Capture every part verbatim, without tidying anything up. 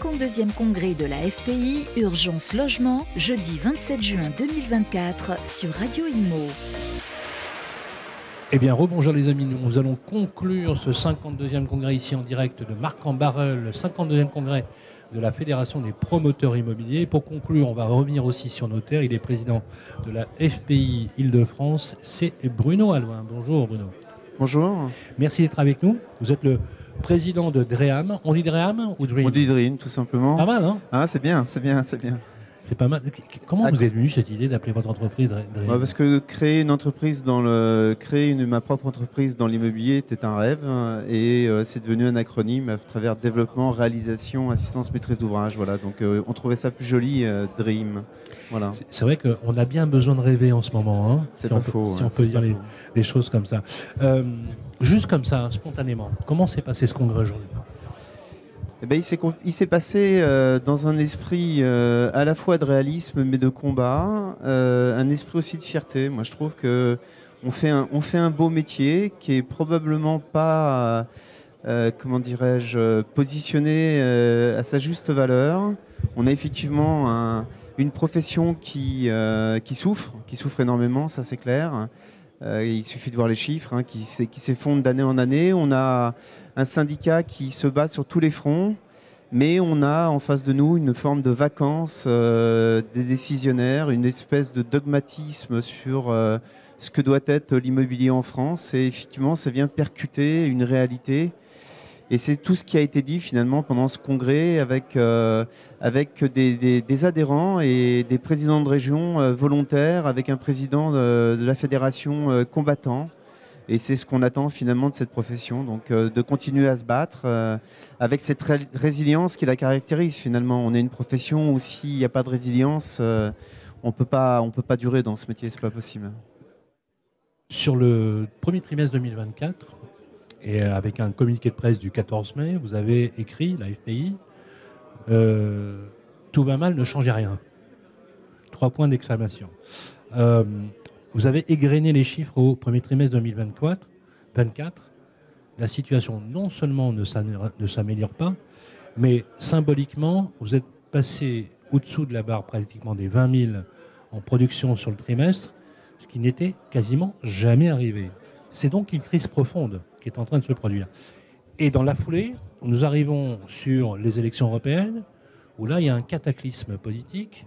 cinquante-deuxième congrès de la F P I Urgence Logement, jeudi vingt-sept juin deux mille vingt-quatre sur Radio Imo. Eh bien, rebonjour les amis, nous allons conclure ce cinquante-deuxième congrès ici en direct de Marc-en-Barœul, le cinquante-deuxième congrès de la Fédération des promoteurs immobiliers. Pour conclure, on va revenir aussi sur nos terres. Il est président de la F P I Île-de-France, c'est Bruno Allouin. Bonjour Bruno. Bonjour. Merci d'être avec nous. Vous êtes le président de Dream. On dit Dream ou Dream? On dit Dream, tout simplement. Pas mal, hein? Ah, c'est bien, c'est bien, c'est bien. C'est pas mal. Comment ah, vous êtes venu cette idée d'appeler votre entreprise Dream? bah Parce que créer une entreprise dans le, créer une, ma propre entreprise dans l'immobilier était un rêve et euh, c'est devenu un acronyme à travers développement, réalisation, assistance, maîtrise d'ouvrage. Voilà, donc euh, on trouvait ça plus joli, euh, Dream. Voilà. C'est, c'est vrai qu'on a bien besoin de rêver en ce moment. Hein, c'est si pas on faux. Peut, si ouais, on peut dire les, les choses comme ça. Euh, juste comme ça, spontanément, comment s'est passé ce congrès aujourd'hui? Eh ben, il, s'est, il s'est passé euh, dans un esprit euh, à la fois de réalisme mais de combat, euh, un esprit aussi de fierté. Moi, je trouve que on fait un, on fait un beau métier qui est probablement pas, euh, comment dirais-je, positionné euh, à sa juste valeur. On a effectivement un, une profession qui, euh, qui souffre, qui souffre énormément, ça c'est clair. Euh, il suffit de voir les chiffres hein, qui, qui s'effondrent d'année en année. On a un syndicat qui se bat sur tous les fronts, mais on a en face de nous une forme de vacances euh, des décisionnaires, une espèce de dogmatisme sur euh, ce que doit être l'immobilier en France. Et effectivement, ça vient percuter une réalité. Et c'est tout ce qui a été dit finalement pendant ce congrès avec, euh, avec des, des, des adhérents et des présidents de région euh, volontaires, avec un président de, de la fédération euh, combattant. Et c'est ce qu'on attend finalement de cette profession, donc euh, de continuer à se battre euh, avec cette ré- résilience qui la caractérise finalement. On est une profession où s'il n'y a pas de résilience, euh, on peut pas, on peut pas durer dans ce métier, c'est pas possible. Sur le premier trimestre deux mille vingt-quatre, et avec un communiqué de presse du quatorze mai, vous avez écrit, la F P I, euh, tout va mal, ne changez rien. Trois points d'exclamation. Euh, vous avez égrené les chiffres au premier trimestre deux mille vingt-quatre. vingt-quatre. La situation non seulement ne s'améliore pas, mais symboliquement, vous êtes passé au-dessous de la barre pratiquement des vingt mille en production sur le trimestre, ce qui n'était quasiment jamais arrivé. C'est donc une crise profonde qui est en train de se produire. Et dans la foulée, nous arrivons sur les élections européennes, où là, il y a un cataclysme politique.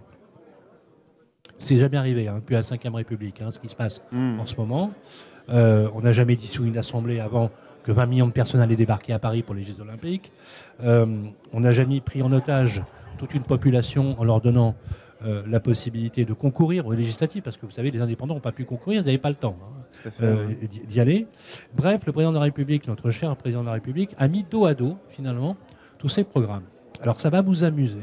C'est jamais arrivé, hein, depuis la cinquième République, hein, ce qui se passe mmh. en ce moment. Euh, on n'a jamais dissous une assemblée avant que vingt millions de personnes allaient débarquer à Paris pour les Jeux Olympiques. Euh, on n'a jamais pris en otage toute une population en leur donnant Euh, la possibilité de concourir aux législatives, parce que vous savez, les indépendants n'ont pas pu concourir, ils n'avaient pas le temps hein, euh, d'y aller. Bref, le président de la République, notre cher président de la République, a mis dos à dos, finalement, tous ces programmes. Alors, ça va vous amuser,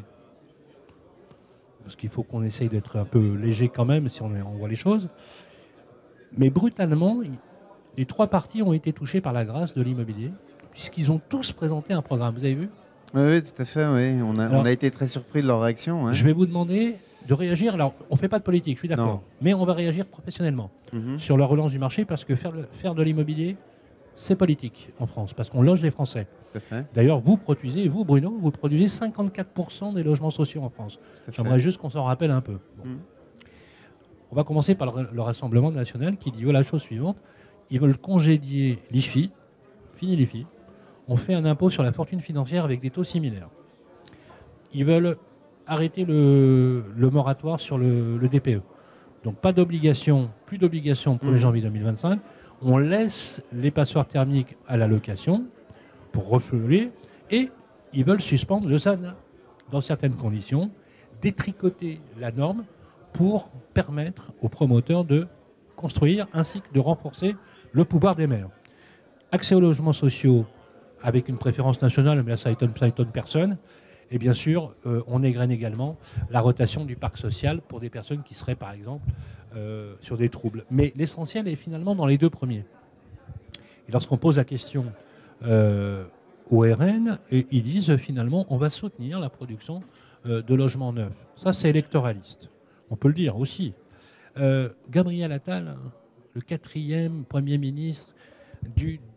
parce qu'il faut qu'on essaye d'être un peu léger quand même, si on, on voit les choses. Mais brutalement, les trois partis ont été touchés par la grâce de l'immobilier, puisqu'ils ont tous présenté un programme. Vous avez vu ? Oui, oui, tout à fait. Oui. On, a, Alors, on a été très surpris de leur réaction. Hein. Je vais vous demander de réagir. Alors, on ne fait pas de politique, je suis d'accord. Non. Mais on va réagir professionnellement mm-hmm. sur la relance du marché, parce que faire, le, faire de l'immobilier, c'est politique en France, parce qu'on loge les Français. Tout à fait. D'ailleurs, vous produisez, vous Bruno, vous produisez cinquante-quatre pour cent des logements sociaux en France. J'aimerais juste qu'on s'en rappelle un peu. Bon. Mm. On va commencer par le, le Rassemblement national qui dit oh, la chose suivante. Ils veulent congédier l'I F I. Fini l'I F I. On fait un impôt sur la fortune financière avec des taux similaires. Ils veulent arrêter le, le moratoire sur le, le D P E. Donc pas d'obligation, plus d'obligation pour mmh. le janvier deux mille vingt-cinq. On laisse les passoires thermiques à la location pour refouler et ils veulent suspendre le S A N dans certaines conditions, détricoter la norme pour permettre aux promoteurs de construire ainsi que de renforcer le pouvoir des maires. Accès aux logements sociaux avec une préférence nationale, mais là, ça étonne, ça étonne personne. Et bien sûr, euh, on égrène également la rotation du parc social pour des personnes qui seraient, par exemple, euh, sur des troubles. Mais l'essentiel est finalement dans les deux premiers. Et lorsqu'on pose la question euh, au R N, et ils disent finalement, on va soutenir la production euh, de logements neufs. Ça, c'est électoraliste. On peut le dire aussi. Euh, Gabriel Attal, le quatrième Premier ministre du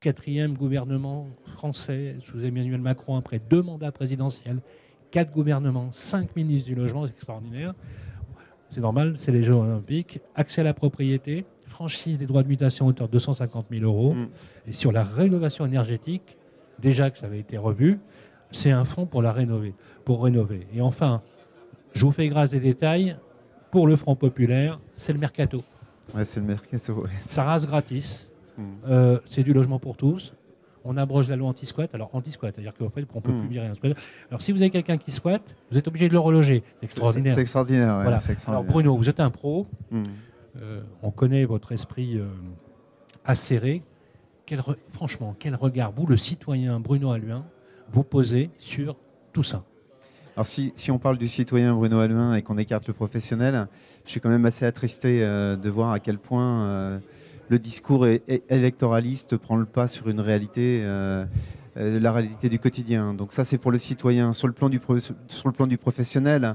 quatrième gouvernement français sous Emmanuel Macron après deux mandats présidentiels, quatre gouvernements, cinq ministres du logement, c'est extraordinaire. C'est normal, c'est les Jeux Olympiques. Accès à la propriété, franchise des droits de mutation à hauteur de deux cent cinquante mille euros. Mmh. Et sur la rénovation énergétique, déjà que ça avait été revu, c'est un fonds pour la rénover, pour rénover. Et enfin, je vous fais grâce des détails. Pour le Front populaire, c'est le mercato. Ouais, c'est le mercato. Ouais. Ça rase gratis. Mmh. Euh, c'est du logement pour tous. On abroge la loi anti-squat. Alors, anti-squat, c'est-à-dire qu'en fait, on ne peut mmh. plus virer un squat. Alors, si vous avez quelqu'un qui squatte, vous êtes obligé de le reloger. C'est extraordinaire. C'est, c'est extraordinaire, ouais, voilà. c'est extraordinaire. Alors, Bruno, vous êtes un pro. Mmh. Euh, on connaît votre esprit euh, acéré. Quel re... Franchement, quel regard, vous, le citoyen Bruno Alluin, vous posez sur tout ça? Alors si, si on parle du citoyen Bruno Alluin et qu'on écarte le professionnel, je suis quand même assez attristé euh, de voir à quel point euh, le discours é- é- électoraliste prend le pas sur une réalité, euh, euh, la réalité du quotidien. Donc ça, c'est pour le citoyen. Sur le plan du, pro- sur le plan du professionnel,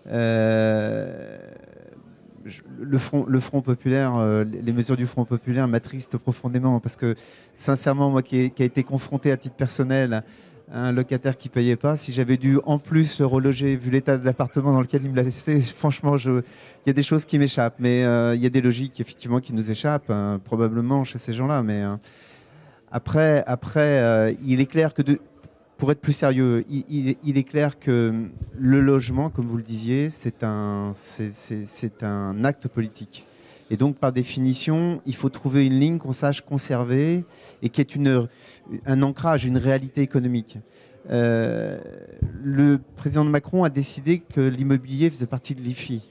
euh, je, le, front, le Front populaire, euh, les mesures du Front populaire m'attristent profondément parce que, sincèrement, moi qui ai, qui ai été confronté à titre personnel un locataire qui ne payait pas, si j'avais dû en plus le reloger, vu l'état de l'appartement dans lequel il me l'a laissé, franchement, je... il y a des choses qui m'échappent. Mais euh, il y a des logiques, effectivement, qui nous échappent, hein, probablement chez ces gens-là. Mais euh, après, après euh, il est clair que, de... pour être plus sérieux, il, il, il est clair que le logement, comme vous le disiez, c'est un, c'est, c'est, c'est un acte politique. Et donc, par définition, il faut trouver une ligne qu'on sache conserver et qui est une, un ancrage, une réalité économique. Euh, le président Macron a décidé que l'immobilier faisait partie de l'I F I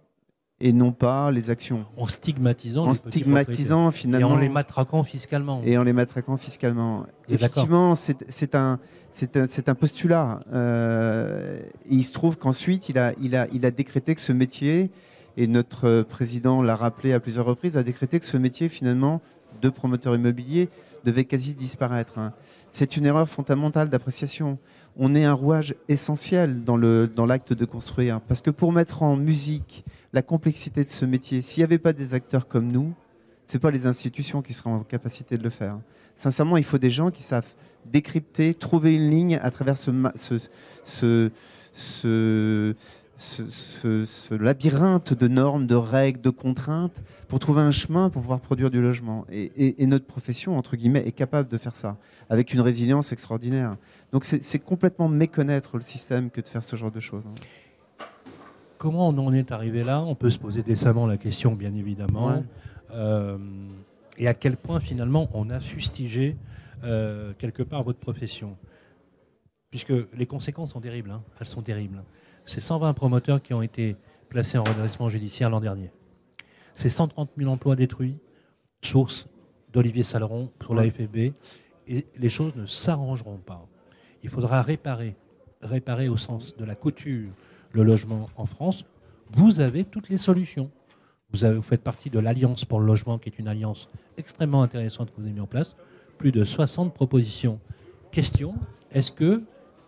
et non pas les actions. En stigmatisant En les stigmatisant finalement. Et en les matraquant fiscalement. Et en les matraquant fiscalement. Et effectivement, c'est, c'est, un, c'est, un, c'est un postulat. Euh, et il se trouve qu'ensuite, il a, il, a, il a décrété que ce métier... Et notre président l'a rappelé à plusieurs reprises, a décrété que ce métier, finalement, de promoteur immobilier, devait quasi disparaître. C'est une erreur fondamentale d'appréciation. On est un rouage essentiel dans, le, dans l'acte de construire. Parce que pour mettre en musique la complexité de ce métier, s'il n'y avait pas des acteurs comme nous, ce n'est pas les institutions qui seraient en capacité de le faire. Sincèrement, il faut des gens qui savent décrypter, trouver une ligne à travers ce... ce, ce, ce Ce, ce, ce labyrinthe de normes, de règles, de contraintes, pour trouver un chemin pour pouvoir produire du logement. Et, et, et notre profession, entre guillemets, est capable de faire ça, avec une résilience extraordinaire. Donc c'est, c'est complètement méconnaître le système que de faire ce genre de choses. Comment on en est arrivé là? On peut se poser décemment la question, bien évidemment. Ouais. Euh, et à quel point, finalement, on a fustigé euh, quelque part votre profession? Puisque les conséquences sont terribles, hein. Elles sont terribles. C'est cent vingt promoteurs qui ont été placés en redressement judiciaire l'an dernier. C'est cent trente mille emplois détruits, source d'Olivier Saleron pour la F F B. Et les choses ne s'arrangeront pas. Il faudra réparer, réparer au sens de la couture, le logement en France. Vous avez toutes les solutions. Vous, avez, vous faites partie de l'Alliance pour le logement, qui est une alliance extrêmement intéressante que vous avez mis en place. Plus de soixante propositions. Question, est-ce que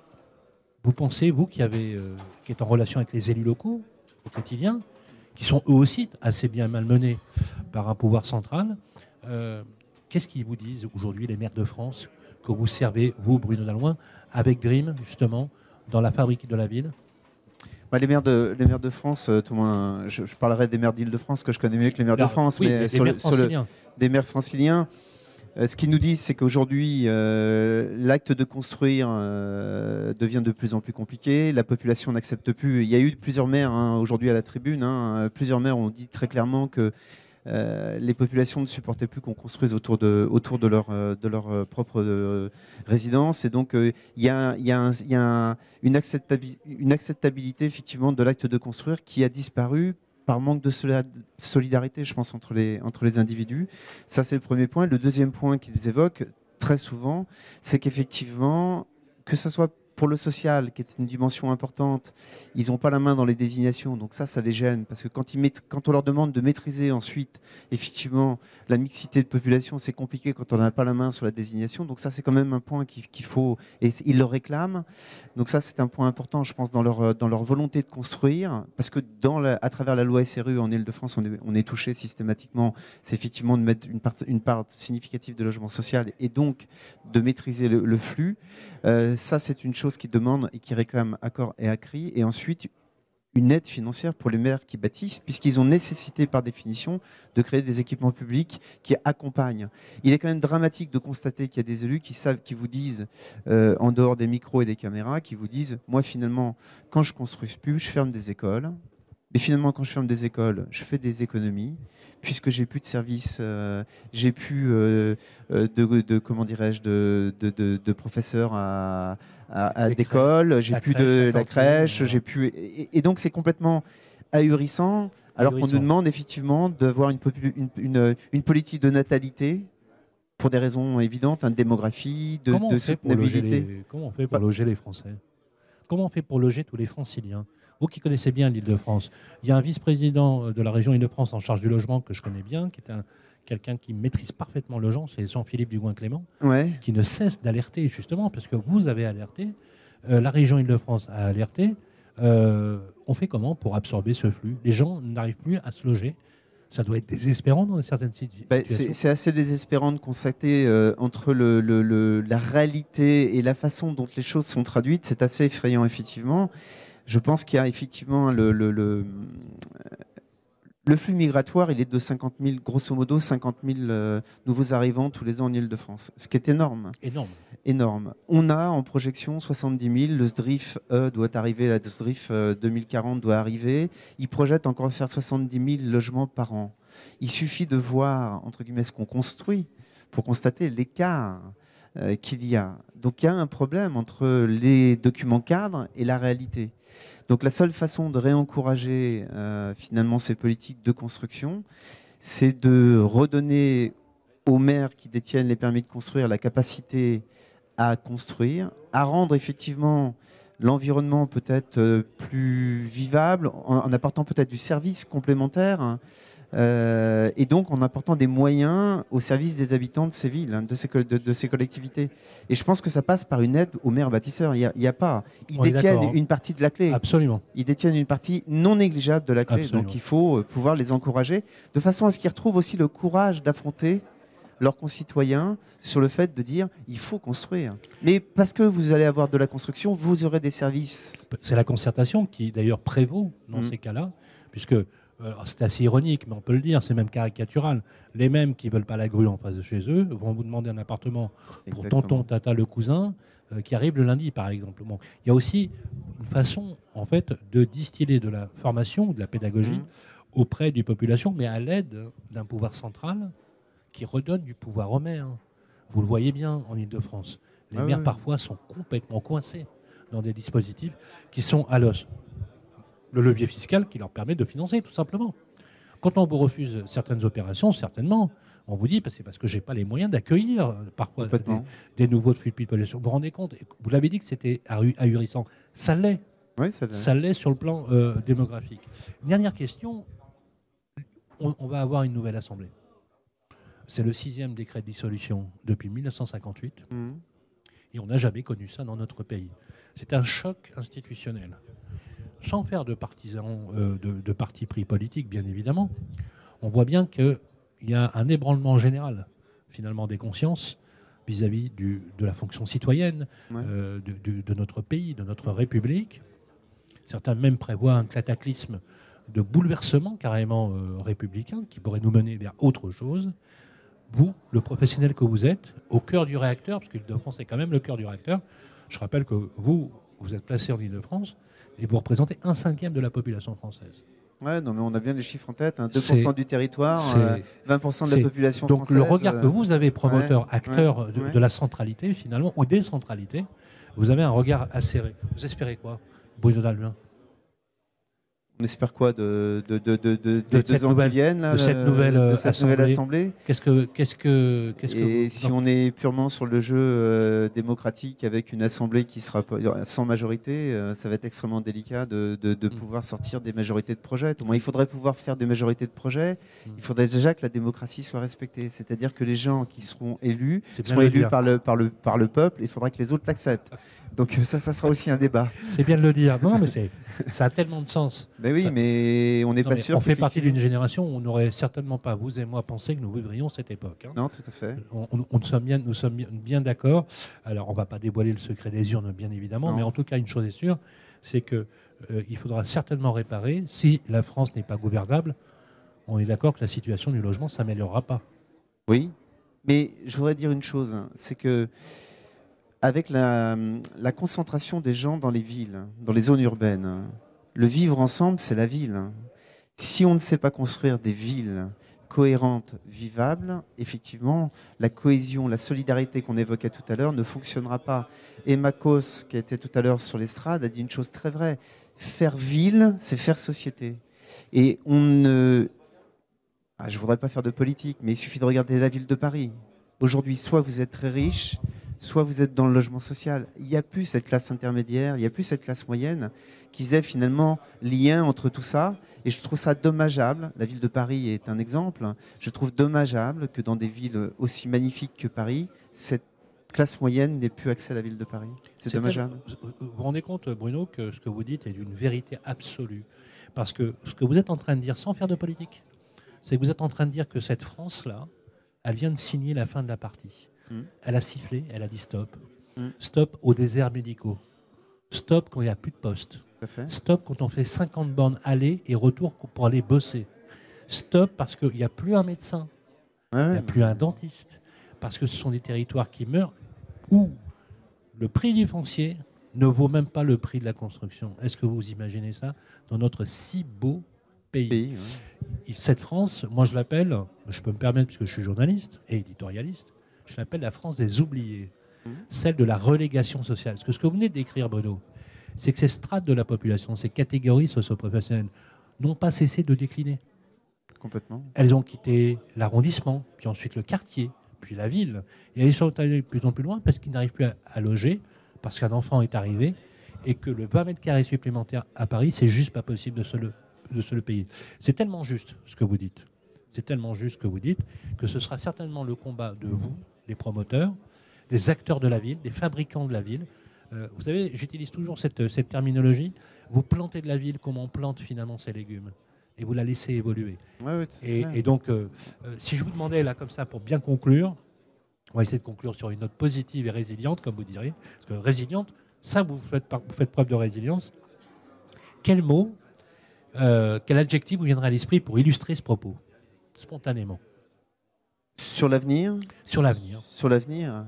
vous pensez, vous qui, avez, euh, qui êtes en relation avec les élus locaux au quotidien, qui sont eux aussi assez bien malmenés par un pouvoir central, euh, qu'est-ce qu'ils vous disent aujourd'hui, les maires de France, que vous servez, vous, Bruno Alluin, avec Dream, justement, dans la fabrique de la ville? Bah, les, maires de, les maires de France, euh, tout moins, je, je parlerai des maires d'Île-de-France, que je connais mieux que les maires Alors, de France, oui, mais des sur, maires le, sur le, des maires franciliens. Euh, ce qu'ils nous disent, c'est qu'aujourd'hui, euh, l'acte de construire euh, devient de plus en plus compliqué. La population n'accepte plus. Il y a eu plusieurs maires hein, aujourd'hui à la tribune. Hein, plusieurs maires ont dit très clairement que euh, les populations ne supportaient plus qu'on construise autour de, autour de leur, de leur propre euh, résidence. Et donc, euh, il y a, il y a, un, il y a un, une, acceptabilité, une acceptabilité effectivement de l'acte de construire qui a disparu par manque de solidarité, je pense, entre les, entre les individus. Ça, c'est le premier point. Le deuxième point qu'ils évoquent très souvent, c'est qu'effectivement, que ce soit pour le social, qui est une dimension importante, ils n'ont pas la main dans les désignations, donc ça, ça les gêne, parce que quand, ils met, quand on leur demande de maîtriser ensuite, effectivement, la mixité de population, c'est compliqué quand on n'a pas la main sur la désignation, donc ça, c'est quand même un point qu'il, qu'il faut, et ils le réclament, donc ça, c'est un point important, je pense, dans leur, dans leur volonté de construire, parce que dans la, à travers la loi S R U en Ile-de-France, on est, on est touché systématiquement, c'est effectivement de mettre une part, une part significative de logement social, et donc de maîtriser le, le flux. Euh, ça, c'est une chose qui demande et qui réclame à corps et à cri. Et ensuite, une aide financière pour les maires qui bâtissent, puisqu'ils ont nécessité, par définition, de créer des équipements publics qui accompagnent. Il est quand même dramatique de constater qu'il y a des élus qui savent, qui vous disent, euh, en dehors des micros et des caméras, qui vous disent, moi, finalement, quand je construis plus, je ferme des écoles. Mais finalement, quand je ferme des écoles, je fais des économies, puisque j'ai plus de services, euh, j'ai plus euh, de, de, comment dirais-je, de, de, de, de professeurs à, à, à d'école, j'ai plus de la crèche, j'ai plus, et, et donc c'est complètement ahurissant, alors ahurissant. Qu'on nous demande effectivement d'avoir une, une, une, une politique de natalité. Pour des raisons évidentes, hein, de démographie, de, de soutenabilité. Les, comment on fait pour loger les Français? Comment on fait pour loger tous les Franciliens? Vous qui connaissez bien l'Île-de-France, il y a un vice-président de la région Île-de-France en charge du logement que je connais bien, qui est un, quelqu'un qui maîtrise parfaitement le genre, c'est Jean-Philippe Dugouin-Clément, ouais. qui ne cesse d'alerter, justement, parce que vous avez alerté, euh, la région Île-de-France a alerté. Euh, on fait comment pour absorber ce flux? Les gens n'arrivent plus à se loger. Ça doit être désespérant dans certaines situations. Ben, c'est, c'est assez désespérant de constater euh, entre le, le, le, la réalité et la façon dont les choses sont traduites. C'est assez effrayant, effectivement. Je pense qu'il y a effectivement le, le, le, le flux migratoire, il est de cinquante mille, grosso modo cinquante mille euh, nouveaux arrivants tous les ans en Île-de-France, ce qui est énorme. Énorme. Énorme. On a en projection soixante-dix mille, le S D R I F euh, doit arriver, la S D R I F euh, deux mille quarante doit arriver. Ils projettent encore faire soixante-dix mille logements par an. Il suffit de voir, entre guillemets, ce qu'on construit pour constater l'écart euh, qu'il y a. Donc il y a un problème entre les documents cadres et la réalité. Donc la seule façon de réencourager euh, finalement ces politiques de construction, c'est de redonner aux maires qui détiennent les permis de construire la capacité à construire, à rendre effectivement l'environnement peut-être euh, plus vivable, en, en apportant peut-être du service complémentaire, hein, euh, et donc en apportant des moyens au service des habitants de ces villes, hein, de, ces, de, de ces collectivités. Et je pense que ça passe par une aide aux maires bâtisseurs. Il n'y a, a pas. Ils On détiennent une partie de la clé. Absolument. Ils détiennent une partie non négligeable de la clé. Absolument. Donc il faut pouvoir les encourager de façon à ce qu'ils retrouvent aussi le courage d'affronter leurs concitoyens sur le fait de dire il faut construire. Mais parce que vous allez avoir de la construction, vous aurez des services. C'est la concertation qui d'ailleurs prévaut dans mmh. ces cas-là, puisque c'est assez ironique, mais on peut le dire, c'est même caricatural. Les mêmes qui ne veulent pas la grue en face de chez eux vont vous demander un appartement pour Exactement. tonton, tata, le cousin, euh, qui arrive le lundi, par exemple. Bon. Il y a aussi une façon, en fait, de distiller de la formation, de la pédagogie mmh. auprès des populations, mais à l'aide d'un pouvoir central qui redonne du pouvoir aux maires. Vous le voyez bien en Ile-de-France. Les ah maires, oui. parfois, sont complètement coincés dans des dispositifs qui sont à l'os. Le levier fiscal qui leur permet de financer, tout simplement. Quand on vous refuse certaines opérations, certainement, on vous dit, c'est parce que je n'ai pas les moyens d'accueillir parfois des, des nouveaux flux de population. Vous vous rendez compte? Vous l'avez dit que c'était ahurissant. Ça l'est. Oui, ça l'est. Ça l'est sur le plan euh, démographique. Dernière question. On, on va avoir une nouvelle assemblée. C'est le sixième décret de dissolution depuis mille neuf cent cinquante-huit. Mmh. Et on n'a jamais connu ça dans notre pays. C'est un choc institutionnel. Sans faire de partisans, euh, de, de partis pris politiques, bien évidemment, on voit bien qu'il y a un ébranlement général, finalement, des consciences vis-à-vis du, de la fonction citoyenne, ouais. euh, de, de, de notre pays, de notre République. Certains même prévoient un cataclysme de bouleversement carrément euh, républicain qui pourrait nous mener vers autre chose. Vous, le professionnel que vous êtes, au cœur du réacteur, parce que l'Île-de-France est quand même le cœur du réacteur, je rappelle que vous, vous êtes placé en Île-de-France, et vous représentez un cinquième de la population française. Ouais, non, mais on a bien les chiffres en tête. Hein. deux pour cent du territoire, euh, vingt pour cent de la population donc française. Donc le regard que vous avez, promoteur, ouais, acteur ouais, de, ouais. de la centralité, finalement, ou décentralité, vous avez un regard acéré. Vous espérez quoi, Bruno Dalluin? On espère quoi de, de, de, de, de, de deux ans qui viennent là, de cette nouvelle, de cette assemblée. nouvelle assemblée. Qu'est-ce que, qu'est-ce que, qu'est-ce Et que vous... si non. on est purement sur le jeu euh, démocratique avec une assemblée qui sera sans majorité, euh, ça va être extrêmement délicat de, de, de mm. pouvoir sortir des majorités de projets. Au moins, il faudrait pouvoir faire des majorités de projets. Mm. Il faudrait déjà que la démocratie soit respectée, c'est-à-dire que les gens qui seront élus seront élus par le, par, le, par le peuple. Il faudra que les autres l'acceptent. Donc ça, ça sera aussi un débat. C'est bien de le dire. Non, mais c'est, ça a tellement de sens. Mais oui, ça... mais on n'est pas sûr. On fait partie d'une génération où on n'aurait certainement pas, vous et moi, pensé que nous vivrions cette époque. Hein. Non, tout à fait. On, on, on sommes bien, nous sommes bien, bien d'accord. Alors, on ne va pas dévoiler le secret des urnes, bien évidemment, non. mais en tout cas, une chose est sûre, c'est qu'il euh, faudra certainement réparer. Si la France n'est pas gouvernable, on est d'accord que la situation du logement ne s'améliorera pas. Oui, mais je voudrais dire une chose, c'est que avec la, la concentration des gens dans les villes, dans les zones urbaines, le vivre ensemble, c'est la ville. Si on ne sait pas construire des villes cohérentes, vivables, effectivement, la cohésion, la solidarité qu'on évoquait tout à l'heure ne fonctionnera pas. Et Makos, qui était tout à l'heure sur l'estrade, a dit une chose très vraie. Faire ville, c'est faire société. Et on ne... Ah, je ne voudrais pas faire de politique, mais il suffit de regarder la ville de Paris. Aujourd'hui, soit vous êtes très riche, soit vous êtes dans le logement social. Il n'y a plus cette classe intermédiaire, il n'y a plus cette classe moyenne qui faisait finalement lien entre tout ça. Et je trouve ça dommageable. La ville de Paris est un exemple. Je trouve dommageable que dans des villes aussi magnifiques que Paris, cette classe moyenne n'ait plus accès à la ville de Paris. C'est, C'est dommageable. Tel... Vous vous rendez compte, Bruno, que ce que vous dites est d'une vérité absolue. Parce que ce que vous êtes en train de dire, sans faire de politique, c'est que vous êtes en train de dire que cette France-là, elle vient de signer la fin de la partie. Elle a sifflé, elle a dit stop. Mm. Stop aux déserts médicaux. Stop quand il n'y a plus de poste. Stop quand on fait cinquante bornes aller et retour pour aller bosser. Stop parce qu'il n'y a plus un médecin, ouais, il n'y a plus un dentiste, parce que ce sont des territoires qui meurent où le prix du foncier ne vaut même pas le prix de la construction. Est-ce que vous imaginez ça dans notre si beau pays, pays ouais. Cette France, moi je l'appelle, je peux me permettre puisque je suis journaliste et éditorialiste, je l'appelle la France des oubliés, mmh. celle de la relégation sociale. Parce que ce que vous venez de décrire, Bruno, c'est que ces strates de la population, ces catégories socio-professionnelles, n'ont pas cessé de décliner. Complètement. Elles ont quitté l'arrondissement, puis ensuite le quartier, puis la ville. Et elles sont allées de plus en plus loin parce qu'ils n'arrivent plus à, à loger, parce qu'un enfant est arrivé, et que le vingt mètres carrés supplémentaires à Paris, c'est juste pas possible de se le, de se le payer. C'est tellement juste ce que vous dites. C'est tellement juste ce que vous dites, que ce sera certainement le combat de vous, les promoteurs, des acteurs de la ville, des fabricants de la ville. Euh, vous savez, j'utilise toujours cette, cette terminologie. Vous plantez de la ville comme on plante finalement ses légumes. Et vous la laissez évoluer. Ouais, ouais, et, et donc, euh, euh, si je vous demandais, là, comme ça, pour bien conclure, on va essayer de conclure sur une note positive et résiliente, comme vous diriez. Parce que résiliente, ça, vous faites, vous faites preuve de résilience. Quel mot, euh, quel adjectif vous viendrait à l'esprit pour illustrer ce propos, spontanément? Sur l'avenir Sur l'avenir. Sur l'avenir.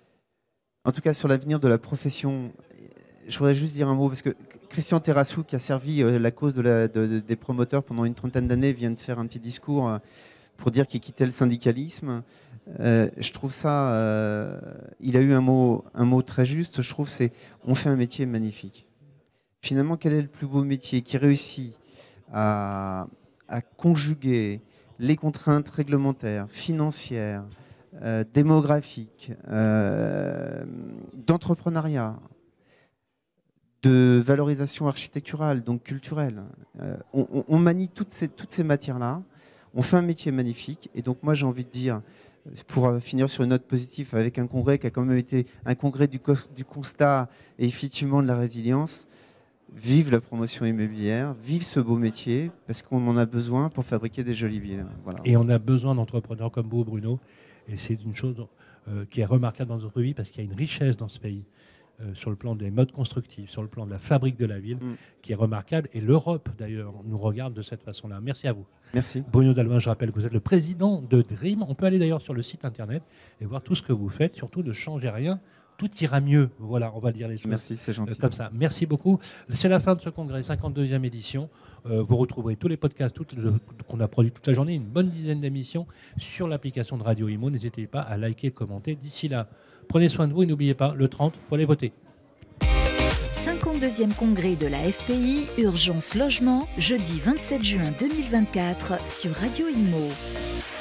En tout cas, sur l'avenir de la profession, je voudrais juste dire un mot, parce que Christian Terrassou, qui a servi la cause de la, de, de, des promoteurs pendant une trentaine d'années, vient de faire un petit discours pour dire qu'il quittait le syndicalisme. Euh, je trouve ça... Euh, il a eu un mot, un mot très juste, je trouve, c'est « on fait un métier magnifique ». Finalement, quel est le plus beau métier qui réussit à, à conjuguer les contraintes réglementaires, financières, euh, démographiques, euh, d'entrepreneuriat, de valorisation architecturale, donc culturelle. Euh, on, on manie toutes ces, toutes ces matières-là, on fait un métier magnifique, et donc moi j'ai envie de dire, pour finir sur une note positive, avec un congrès qui a quand même été un congrès du, du constat et effectivement de la résilience, vive la promotion immobilière, vive ce beau métier, parce qu'on en a besoin pour fabriquer des jolies villes. Voilà. Et on a besoin d'entrepreneurs comme vous, Bruno, et c'est une chose euh, qui est remarquable dans notre vie, parce qu'il y a une richesse dans ce pays, euh, sur le plan des modes constructifs, sur le plan de la fabrique de la ville, mm. qui est remarquable, et l'Europe, d'ailleurs, nous regarde de cette façon-là. Merci à vous. Merci. Bruno Dalvin, je rappelle que vous êtes le président de Dream. On peut aller d'ailleurs sur le site internet et voir tout ce que vous faites, surtout ne changez rien. Tout ira mieux. Voilà, on va dire les choses. Merci, c'est gentil. Euh, comme ça. Merci beaucoup. C'est la fin de ce congrès, cinquante-deuxième édition. Euh, vous retrouverez tous les podcasts tout le, qu'on a produits toute la journée, une bonne dizaine d'émissions sur l'application de Radio Imo. N'hésitez pas à liker, commenter. D'ici là, prenez soin de vous et n'oubliez pas, le trente, pour aller voter. cinquante-deuxième congrès de la F P I Urgence Logement, jeudi vingt-sept juin deux mille vingt-quatre sur Radio Imo.